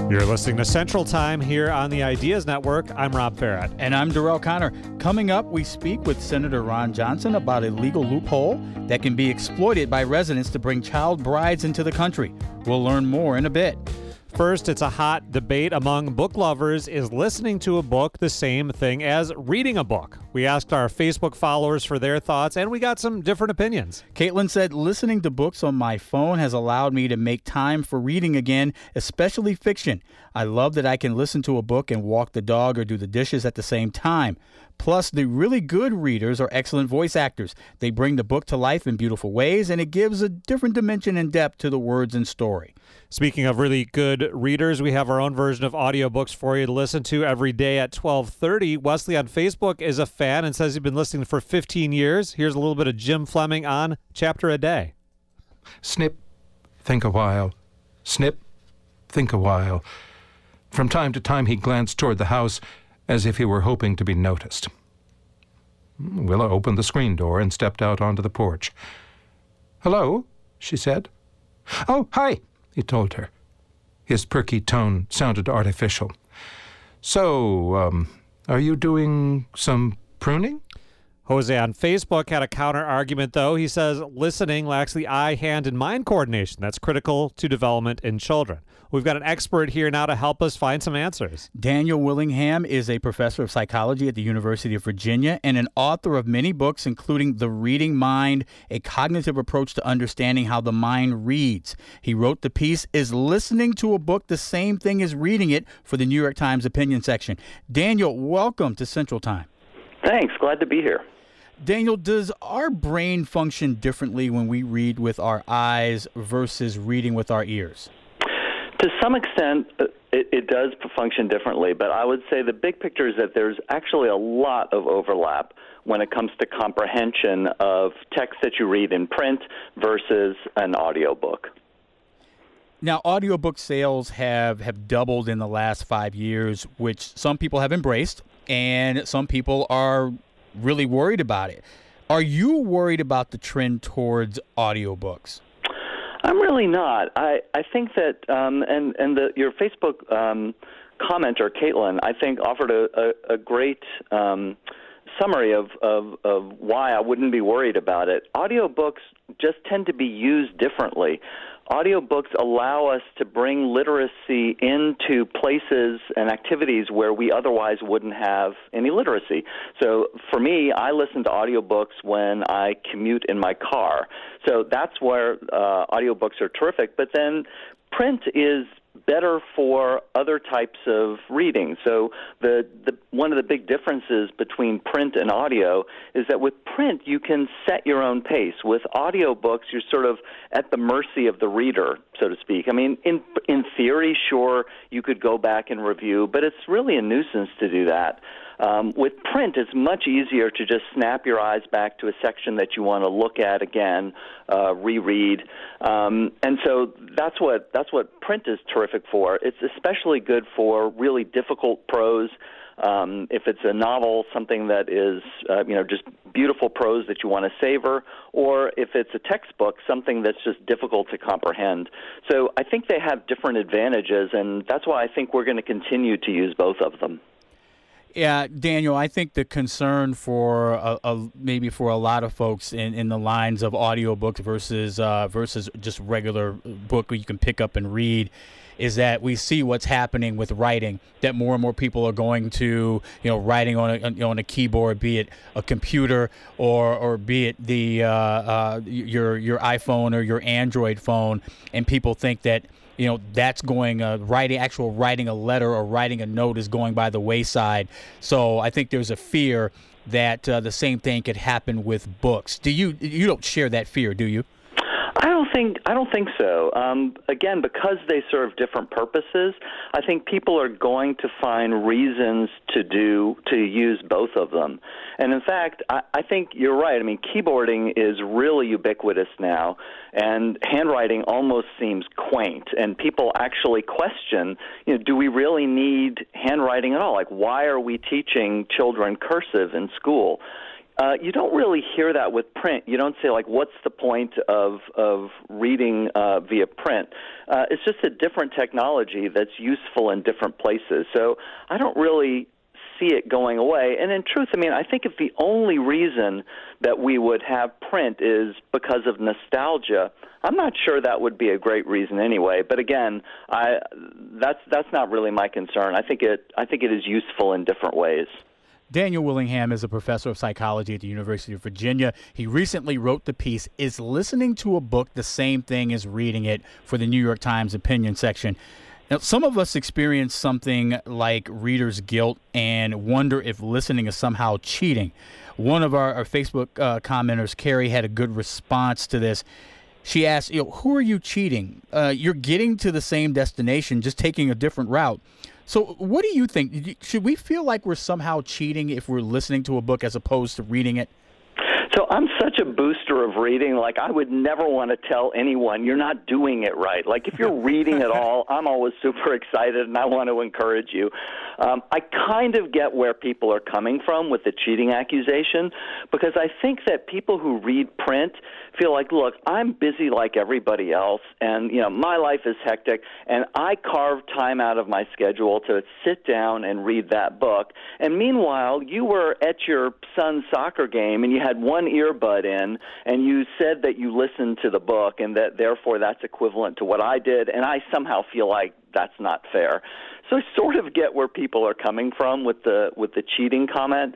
You're listening to Central Time here on the Ideas Network. I'm Rob Farrett. And I'm Darrell Connor. Coming up, we speak with Senator Ron Johnson about a legal loophole that can be exploited by residents to bring child brides into the country. We'll learn more in a bit. First, it's a hot debate among book lovers. Is listening to a book the same thing as reading a book? We asked our Facebook followers for their thoughts, and we got some different opinions. Caitlin said, listening to books on my phone has allowed me to make time for reading again, especially fiction. I love that I can listen to a book and walk the dog or do the dishes at the same time. Plus, the really good readers are excellent voice actors. They bring the book to life in beautiful ways, and it gives a different dimension and depth to the words and story. Speaking of really good readers, we have our own version of audiobooks for you to listen to every day at 12:30. Wesley on Facebook is a fan and says he's been listening for 15 years. Here's a little bit of Jim Fleming on Chapter a Day. Snip, think a while. Snip, think a while. From time to time he glanced toward the house as if he were hoping to be noticed. Willa opened the screen door and stepped out onto the porch. "Hello," she said. "Oh, hi," he told her. His perky tone sounded artificial. "So, are you doing some pruning?" Jose on Facebook had a counter-argument, though. He says listening lacks the eye, hand, and mind coordination that's critical to development in children. We've got an expert here now to help us find some answers. Daniel Willingham is a professor of psychology at the University of Virginia and an author of many books, including The Reading Mind, a cognitive approach to understanding how the mind reads. He wrote the piece, Is Listening to a Book the Same Thing as Reading It, for the New York Times opinion section. Daniel, welcome to Central Time. Thanks. Glad to be here. Daniel, does our brain function differently when we read with our eyes versus reading with our ears? To some extent, it does function differently, but I would say the big picture is that there's actually a lot of overlap when it comes to comprehension of text that you read in print versus an audiobook. Now, audiobook sales have doubled in the last 5 years, which some people have embraced, and some people are really worried about it. Are you worried about the trend towards audiobooks? I'm really not. I think that your Facebook commenter, Caitlin, I think offered a great summary of why I wouldn't be worried about it. Audiobooks just tend to be used differently. Audiobooks allow us to bring literacy into places and activities where we otherwise wouldn't have any literacy. So for me, I listen to audiobooks when I commute in my car. So that's where audiobooks are terrific. But then print is better for other types of reading. So the one of the big differences between print and audio is that with print you can set your own pace. With audiobooks you're sort of at the mercy of the reader, so to speak. I mean, in theory, sure, you could go back and review, but it's really a nuisance to do that. With print, it's much easier to just snap your eyes back to a section that you want to look at again, reread, and so that's what print is terrific for. It's especially good for really difficult prose. If it's a novel, something that is just beautiful prose that you want to savor, or if it's a textbook, something that's just difficult to comprehend. So I think they have different advantages, and that's why I think we're going to continue to use both of them. Yeah, Daniel, I think the concern for maybe for a lot of folks in the lines of audiobooks versus just regular book you can pick up and read is that we see what's happening with writing, that more and more people are going to, writing on a keyboard, be it a computer or be it the your iPhone or your Android phone, and people think that that's going writing a letter or writing a note is going by the wayside. So I think there's a fear that the same thing could happen with books. You don't share that fear, do you? I don't think so. Again, because they serve different purposes, I think people are going to find reasons to use both of them. And in fact, I think you're right. I mean, keyboarding is really ubiquitous now, and handwriting almost seems quaint. And people actually question, do we really need handwriting at all? Like, why are we teaching children cursive in school? You don't really hear that with print. You don't say, like, what's the point of reading via print? It's just a different technology that's useful in different places. So I don't really see it going away. And in truth, I mean, I think if the only reason that we would have print is because of nostalgia, I'm not sure that would be a great reason anyway. But again, that's not really my concern. I think it is useful in different ways. Daniel Willingham is a professor of psychology at the University of Virginia. He recently wrote the piece, "Is Listening to a Book the Same Thing as Reading It?" for the New York Times opinion section. Now, some of us experience something like reader's guilt and wonder if listening is somehow cheating. One of our Facebook commenters, Carrie, had a good response to this. She asked, who are you cheating? You're getting to the same destination, just taking a different route. So what do you think? Should we feel like we're somehow cheating if we're listening to a book as opposed to reading it? So I'm such a booster of reading. Like, I would never want to tell anyone you're not doing it right. Like, if you're reading at all, I'm always super excited, and I want to encourage you. I kind of get where people are coming from with the cheating accusation, because I think that people who read print feel like, look, I'm busy like everybody else, and, my life is hectic, and I carve time out of my schedule to sit down and read that book. And meanwhile, you were at your son's soccer game, and you had one earbud in, and you said that you listened to the book, and that therefore that's equivalent to what I did, and I somehow feel like that's not fair. So I sort of get where people are coming from with the cheating comment,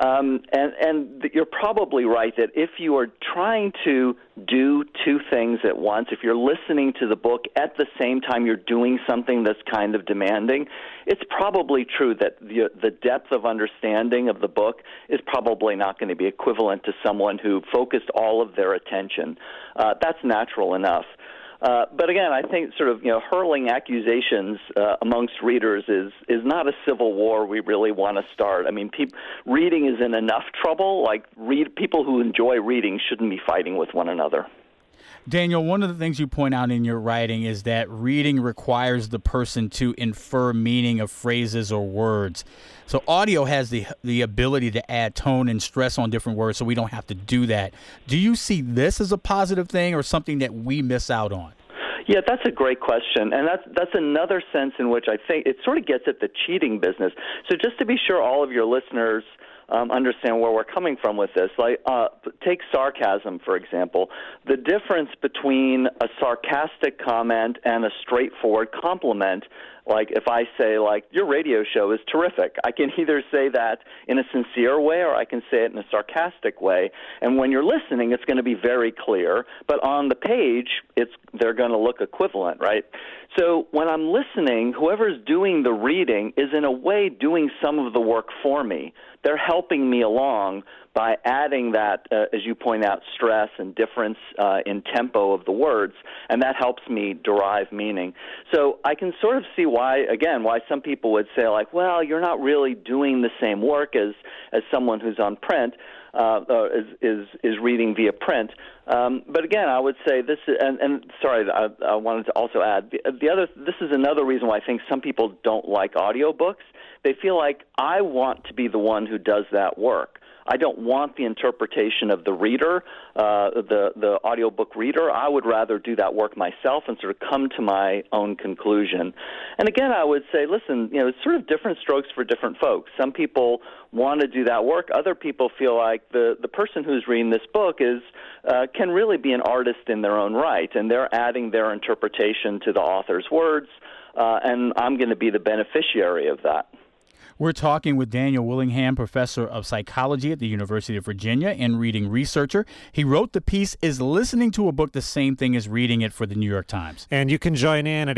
and you're probably right that if you are trying to do two things at once, if you're listening to the book at the same time you're doing something that's kind of demanding, it's probably true that the depth of understanding of the book is probably not going to be equivalent to someone who focused all of their attention. That's natural enough. But again, I think sort of hurling accusations amongst readers is not a civil war we really want to start. I mean, reading is in enough trouble. Like, people who enjoy reading shouldn't be fighting with one another. Daniel, one of the things you point out in your writing is that reading requires the person to infer meaning of phrases or words. So audio has the ability to add tone and stress on different words, so we don't have to do that. Do you see this as a positive thing or something that we miss out on? Yeah, that's a great question, and that's another sense in which I think it sort of gets at the cheating business. So just to be sure all of your listeners understand where we're coming from with this. Like, take sarcasm, for example. The difference between a sarcastic comment and a straightforward compliment, like if I say, like, your radio show is terrific, I can either say that in a sincere way or I can say it in a sarcastic way. And when you're listening, it's going to be very clear. But on the page, they're going to look equivalent, right? So when I'm listening, whoever's doing the reading is in a way doing some of the work for me. They're helping me along by adding that, as you point out, stress and difference in tempo of the words, and that helps me derive meaning. So I can sort of see why some people would say, like, well, you're not really doing the same work as someone who's on print, is reading via print. But again, I would say this, and sorry, I wanted to also add, this is another reason why I think some people don't like audiobooks. They feel like, I want to be the one who does that work. I don't want the interpretation of the reader, the audiobook reader. I would rather do that work myself and sort of come to my own conclusion. And again, I would say, listen, it's sort of different strokes for different folks. Some people want to do that work. Other people feel like the person who's reading this book can really be an artist in their own right, and they're adding their interpretation to the author's words, and I'm going to be the beneficiary of that. We're talking with Daniel Willingham, professor of psychology at the University of Virginia and reading researcher. He wrote the piece, Is Listening to a Book the Same Thing as Reading It, for the New York Times. And you can join in at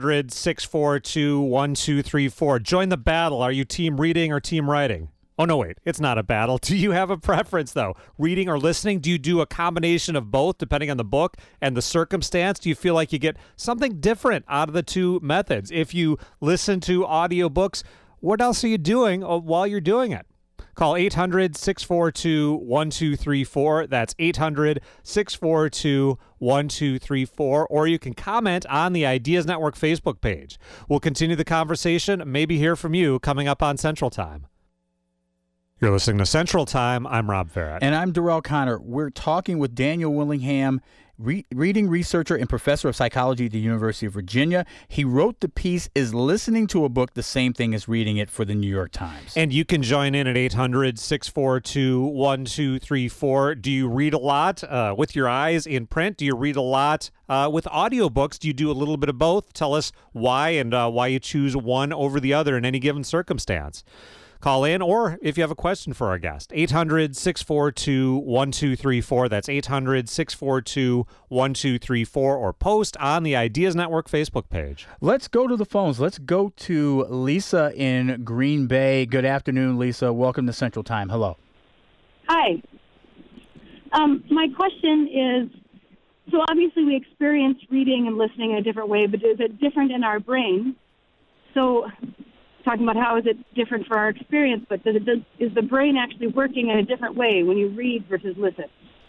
800-642-1234. Join the battle. Are you team reading or team writing? Oh, no, wait. It's not a battle. Do you have a preference, though? Reading or listening? Do you do a combination of both, depending on the book and the circumstance? Do you feel like you get something different out of the two methods? If you listen to audiobooks, what else are you doing while you're doing it? Call 800-642-1234. That's 800-642-1234. Or you can comment on the Ideas Network Facebook page. We'll continue the conversation, maybe hear from you coming up on Central Time. You're listening to Central Time. I'm Rob Farrett. And I'm Darrell Connor. We're talking with Daniel Willingham, reading researcher and professor of psychology at the University of Virginia. He wrote the piece, Is Listening to a Book the Same Thing as Reading It, for the New York Times. And you can join in at 800-642-1234. Do you read a lot with your eyes in print? Do you read a lot with audiobooks? Do you do a little bit of both? Tell us why and why you choose one over the other in any given circumstance. Call in, or if you have a question for our guest, 800-642-1234. That's 800-642-1234, or post on the Ideas Network Facebook page. Let's go to the phones. Let's go to Lisa in Green Bay. Good afternoon, Lisa. Welcome to Central Time. Hello. Hi. My question is, so obviously we experience reading and listening in a different way, but is it different in our brain? So talking about how is it different for our experience, but is the brain actually working in a different way when you read versus listen?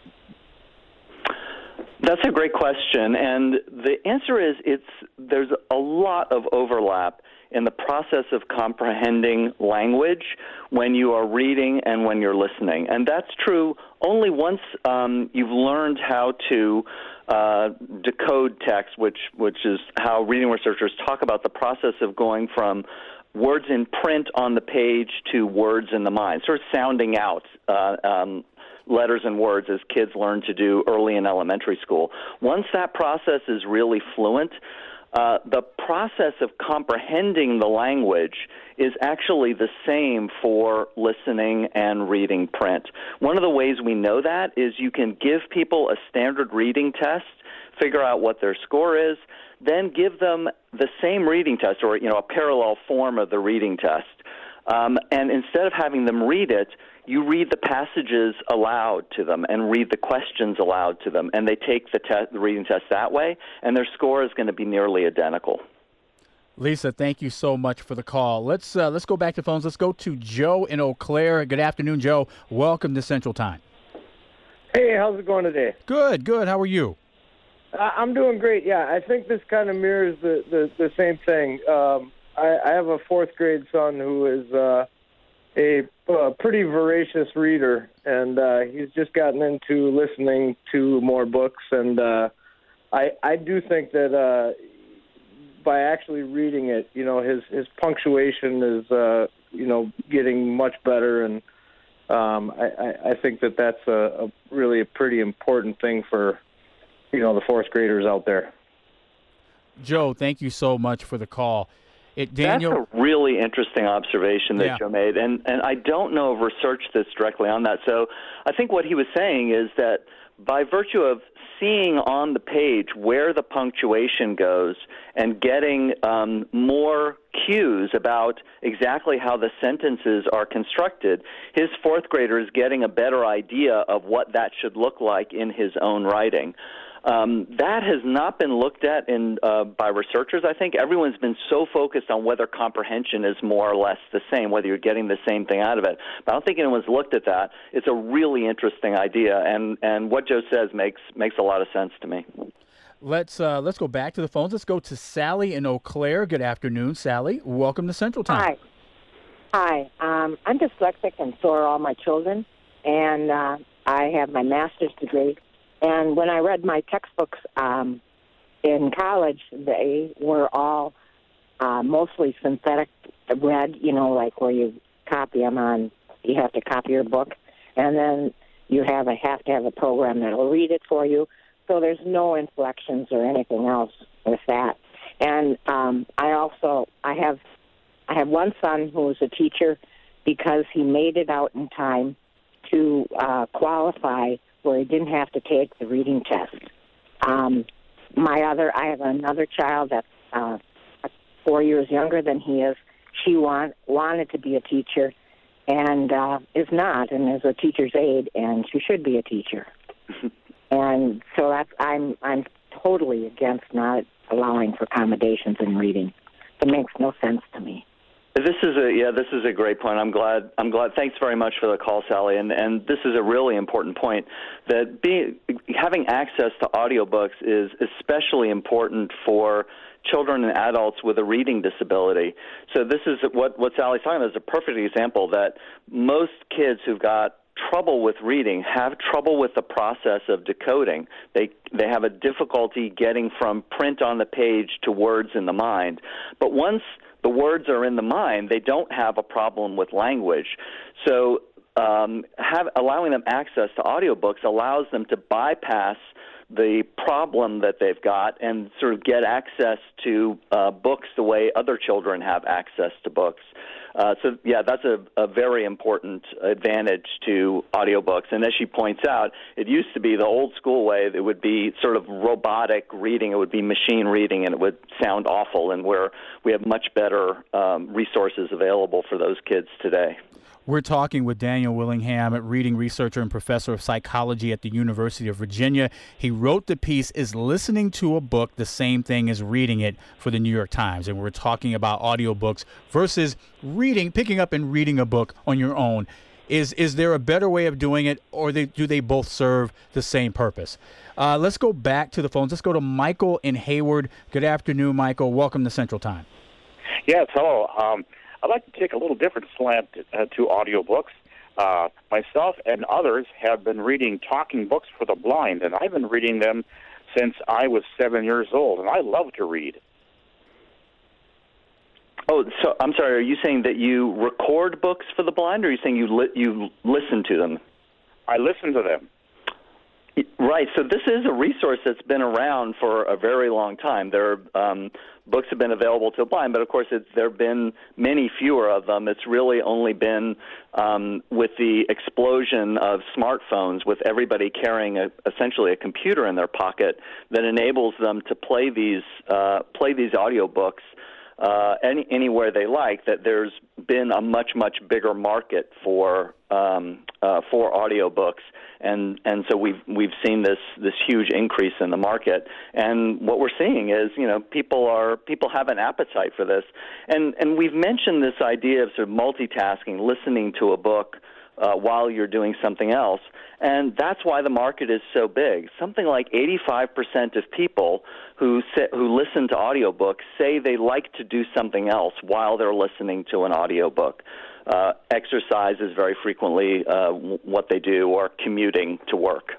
That's a great question, and the answer is there's a lot of overlap in the process of comprehending language when you are reading and when you're listening. And that's true only once you've learned how to decode text, which is how reading researchers talk about the process of going from words in print on the page to words in the mind, sort of sounding out letters and words as kids learn to do early in elementary school. Once that process is really fluent, the process of comprehending the language is actually the same for listening and reading print. One of the ways we know that is you can give people a standard reading test, figure out what their score is, then give them the same reading test, or a parallel form of the reading test. And instead of having them read it, you read the passages aloud to them and read the questions aloud to them, and they take the reading test that way, and their score is going to be nearly identical. Lisa, thank you so much for the call. Let's go back to phones. Let's go to Joe in Eau Claire. Good afternoon, Joe. Welcome to Central Time. Hey, how's it going today? Good. How are you? I'm doing great. Yeah, I think this kind of mirrors the same thing. I have a fourth grade son who is a pretty voracious reader, and he's just gotten into listening to more books. And I do think that by actually reading it, his punctuation is getting much better, and I think that's a really pretty important thing for the fourth graders out there. Joe, thank you so much for the call. Daniel, that's a really interesting observation that Joe made, and I don't know of research that's directly on that. So I think what he was saying is that by virtue of seeing on the page where the punctuation goes and getting more cues about exactly how the sentences are constructed, his fourth grader is getting a better idea of what that should look like in his own writing. That has not been looked at by researchers. I think everyone's been so focused on whether comprehension is more or less the same, whether you're getting the same thing out of it. But I don't think anyone's looked at that. It's a really interesting idea, and what Joe says makes a lot of sense to me. Let's go back to the phones. Let's go to Sally in Eau Claire. Good afternoon, Sally. Welcome to Central Time. Hi. I'm dyslexic, and so are all my children, and I have my master's degree. And when I read my textbooks in college, they were all mostly synthetic read, like where you copy them on, you have to copy your book, and then you have to have a program that will read it for you. So there's no inflections or anything else with that. And I have one son who is a teacher because he made it out in time to qualify where he didn't have to take the reading test. I have another child that's 4 years younger than he is. She wanted to be a teacher and is not, and is a teacher's aide, and she should be a teacher. And so I'm totally against not allowing for accommodations in reading. It makes no sense to me. This is a great point. I'm glad. Thanks very much for the call, Sally. And this is a really important point, that having access to audiobooks is especially important for children and adults with a reading disability. So this is what Sally's talking about is a perfect example that most kids who've got trouble with reading have trouble with the process of decoding. They have a difficulty getting from print on the page to words in the mind. But once the words are in the mind, they don't have a problem with language. So allowing them access to audiobooks allows them to bypass the problem that they've got and sort of get access to books the way other children have access to books. So, that's a very important advantage to audiobooks. And as she points out, it used to be the old school way. It would be sort of robotic reading. It would be machine reading, and it would sound awful. And we have much better resources available for those kids today. We're talking with Daniel Willingham, reading researcher and professor of psychology at the University of Virginia. He wrote the piece, Is Listening to a Book the Same Thing as Reading It, for the New York Times. And we're talking about audiobooks versus picking up and reading a book on your own. Is there a better way of doing it, or do they both serve the same purpose? Let's go back to the phones. Let's go to Michael in Hayward. Good afternoon, Michael. Welcome to Central Time. Yes, hello. I'd like to take a little different slant to audiobooks. Myself and others have been reading talking books for the blind, and I've been reading them since I was 7 years old, and I love to read. Oh, so I'm sorry, are you saying that you record books for the blind, or are you saying you listen to them? I listen to them. Right. So this is a resource that's been around for a very long time. Books have been available to the blind, but of course there have been many fewer of them. It's really only been with the explosion of smartphones, with everybody carrying essentially a computer in their pocket, that enables them to play these audiobooks anywhere they like, that there's been a much bigger market for audiobooks, and so we've seen this huge increase in the market. And what we're seeing is, people have an appetite for this, and we've mentioned this idea of sort of multitasking, listening to a book while you're doing something else. And that's why the market is so big. Something like 85% of people who listen to audiobooks say they like to do something else while they're listening to an audiobook. Exercise is very frequently what they do, or commuting to work.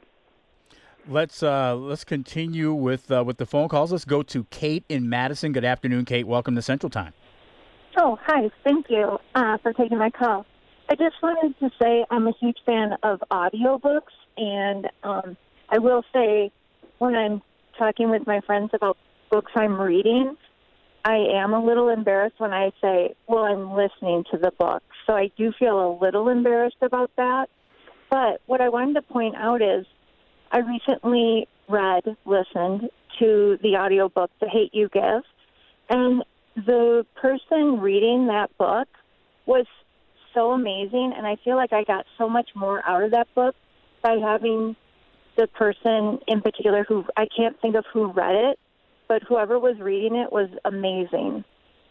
Let's continue with the phone calls. Let's go to Kate in Madison. Good afternoon, Kate. Welcome to Central Time. Oh, hi. Thank you for taking my call. I just wanted to say I'm a huge fan of audiobooks, and I will say when I'm talking with my friends about books I'm reading, I am a little embarrassed when I say, well, I'm listening to the book. So I do feel a little embarrassed about that. But what I wanted to point out is I recently listened to the audiobook, The Hate U Give, and the person reading that book was so amazing, and I feel like I got so much more out of that book by having the person in particular who, I can't think of who read it, but whoever was reading it was amazing.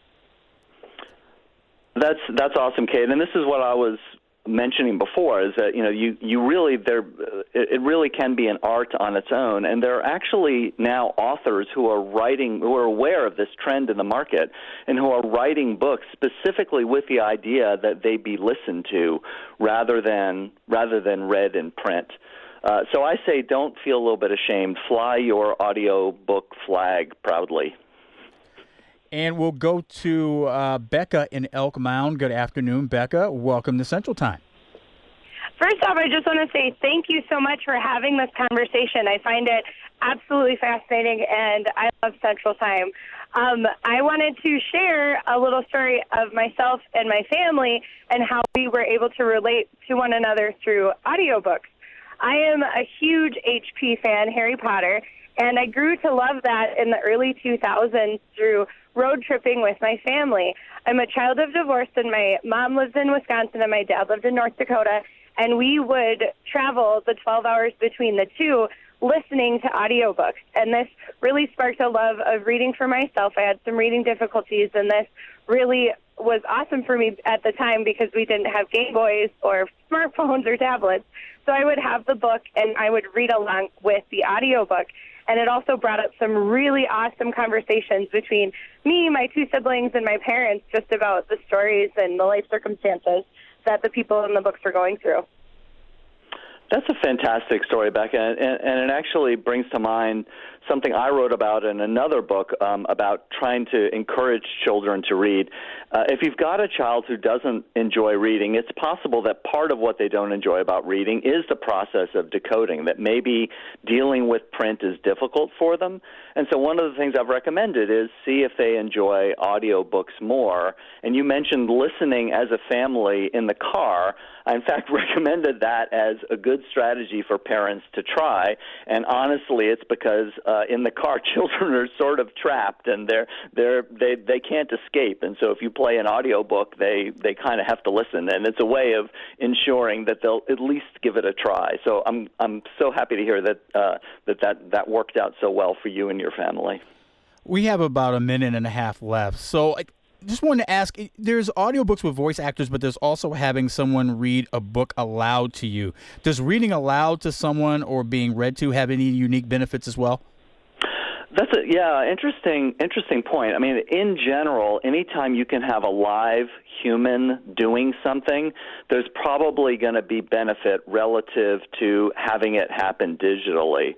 That's awesome, Kate. And this is what I was mentioning before, is that you really it really can be an art on its own, and there are actually now authors who are aware of this trend in the market and who are writing books specifically with the idea that they be listened to rather than read in print. So I say, don't feel a little bit ashamed. Fly your audiobook flag proudly. And we'll go to Becca in Elk Mound. Good afternoon, Becca. Welcome to Central Time. First off, I just want to say thank you so much for having this conversation. I find it absolutely fascinating, and I love Central Time. I wanted to share a little story of myself and my family and how we were able to relate to one another through audiobooks. I am a huge HP fan, Harry Potter, and I grew to love that in the early 2000s through road tripping with my family. I'm a child of divorce, and my mom lives in Wisconsin and my dad lived in North Dakota, and we would travel the 12 hours between the two listening to audiobooks. And this really sparked a love of reading for myself. I had some reading difficulties, and this really was awesome for me at the time because we didn't have Game Boys or smartphones or tablets. So I would have the book, and I would read along with the audiobook. And it also brought up some really awesome conversations between me, my two siblings, and my parents just about the stories and the life circumstances that the people in the books were going through. That's a fantastic story, Becca, and it actually brings to mind something I wrote about in another book about trying to encourage children to read. If you've got a child who doesn't enjoy reading, it's possible that part of what they don't enjoy about reading is the process of decoding, that maybe dealing with print is difficult for them. And so one of the things I've recommended is see if they enjoy audiobooks more. And you mentioned listening as a family in the car. I, in fact, recommended that as a good strategy for parents to try. And honestly, it's because in the car, children are sort of trapped and they can't escape. And so if you play an audiobook, they kind of have to listen. And it's a way of ensuring that they'll at least give it a try. So I'm so happy to hear that worked out so well for you and your family. We have about a minute and a half left. So I just wanted to ask, there's audiobooks with voice actors, but there's also having someone read a book aloud to you. Does reading aloud to someone or being read to have any unique benefits as well? That's interesting point. I mean, in general, anytime you can have a live human doing something, there's probably going to be benefit relative to having it happen digitally.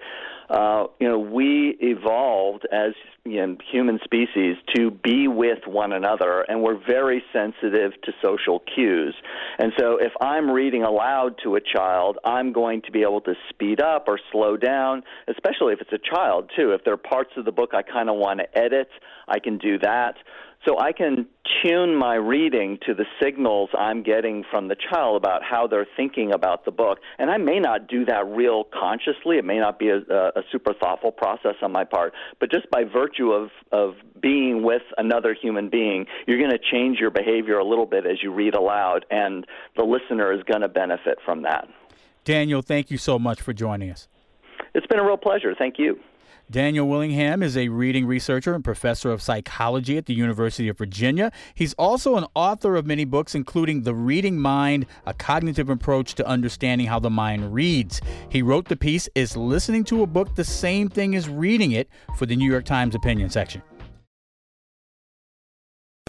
We evolved as human species to be with one another, and we're very sensitive to social cues. And so if I'm reading aloud to a child, I'm going to be able to speed up or slow down, especially if it's a child, too. If there are parts of the book I kind of want to edit, I can do that. So I can tune my reading to the signals I'm getting from the child about how they're thinking about the book. And I may not do that real consciously. It may not be a super thoughtful process on my part. But just by virtue of being with another human being, you're going to change your behavior a little bit as you read aloud, and the listener is going to benefit from that. Daniel, thank you so much for joining us. It's been a real pleasure. Thank you. Daniel Willingham is a reading researcher and professor of psychology at the University of Virginia. He's also an author of many books, including The Reading Mind, A Cognitive Approach to Understanding How the Mind Reads. He wrote the piece, Is Listening to a Book the Same Thing as Reading It, for the New York Times opinion section.